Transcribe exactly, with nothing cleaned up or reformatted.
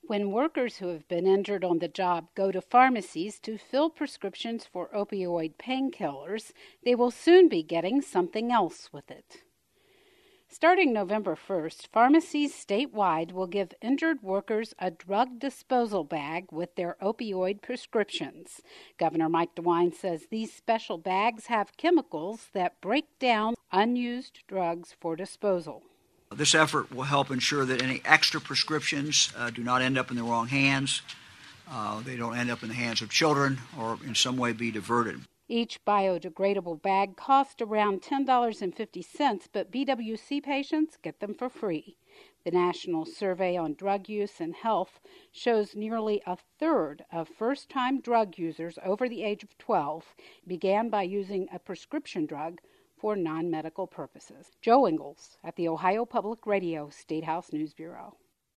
When workers who have been injured on the job go to pharmacies to fill prescriptions for opioid painkillers, they will soon be getting something else with it. Starting November first, pharmacies statewide will give injured workers a drug disposal bag with their opioid prescriptions. Governor Mike DeWine says these special bags have chemicals that break down unused drugs for disposal. This effort will help ensure that any extra prescriptions uh, do not end up in the wrong hands. Uh, they don't end up in the hands of children or in some way be diverted. Each biodegradable bag costs around ten dollars and fifty cents, but B W C patients get them for free. The National Survey on Drug Use and Health shows nearly a third of first-time drug users over the age of twelve began by using a prescription drug for non-medical purposes. Joe Ingles at the Ohio Public Radio State House News Bureau.